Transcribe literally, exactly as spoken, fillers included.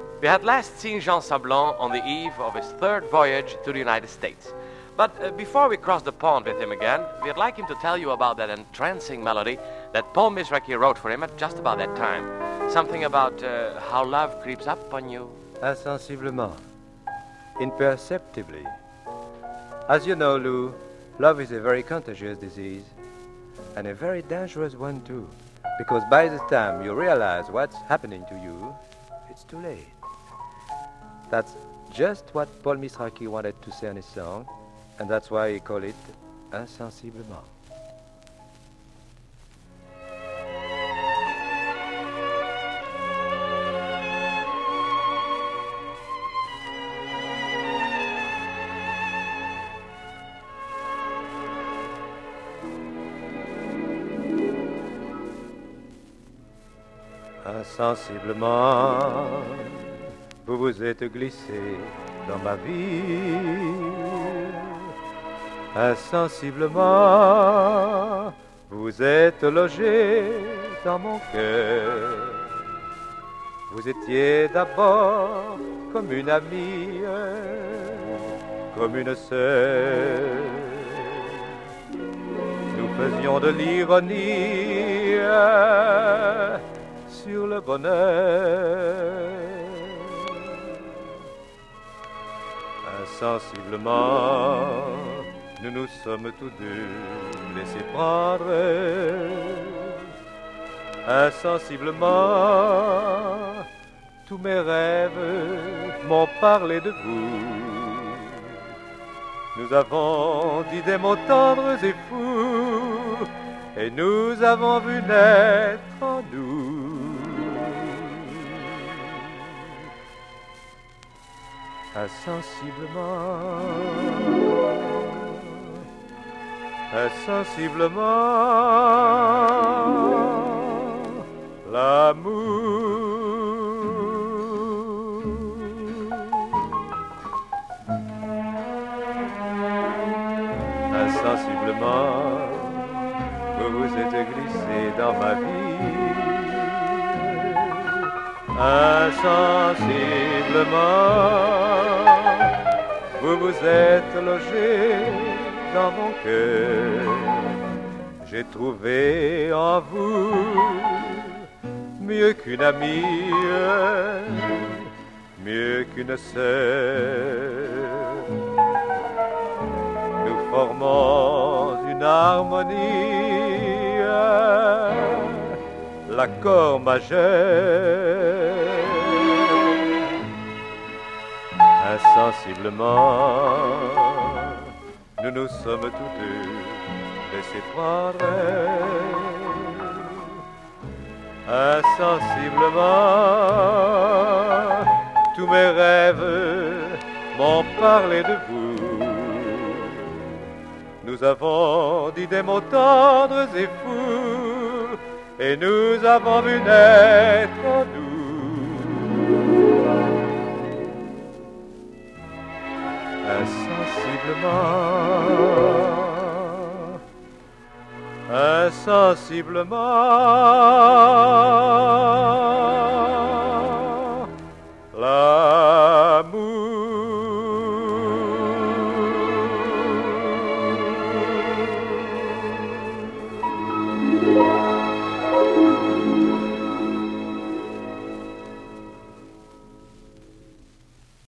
We had last seen Jean Sablon on the eve of his third voyage to the United States. But uh, before we cross the pond with him again, we'd like him to tell you about that entrancing melody that Paul Misraki wrote for him at just about that time. Something about uh, how love creeps up on you. Insensiblement, imperceptibly. As you know, Lou, love is a very contagious disease, and a very dangerous one too, because by the time you realize what's happening to you, it's too late. That's just what Paul Misraki wanted to say in his song, and that's why he called it Insensiblement. Insensiblement, vous vous êtes glissé dans ma vie. Insensiblement, vous êtes logé dans mon cœur. Vous étiez d'abord comme une amie, comme une sœur. Nous faisions de l'ironie sur le bonheur. Insensiblement, nous nous sommes tous deux laissés prendre. Insensiblement, tous mes rêves m'ont parlé de vous. Nous avons dit des mots tendres et fous, et nous avons vu naître en nous insensiblement, insensiblement, l'amour. Insensiblement, vous vous êtes glissé dans ma vie. Insensiblement, vous vous êtes logé dans mon cœur. J'ai trouvé en vous mieux qu'une amie, mieux qu'une sœur. Nous formons une harmonie, l'accord majeur. Insensiblement, nous nous sommes tous deux laissés prendre. Insensiblement, tous mes rêves m'ont parlé de vous. Nous avons dit des mots tendres et fous, et nous avons vu naître en nous insensiblement, insensiblement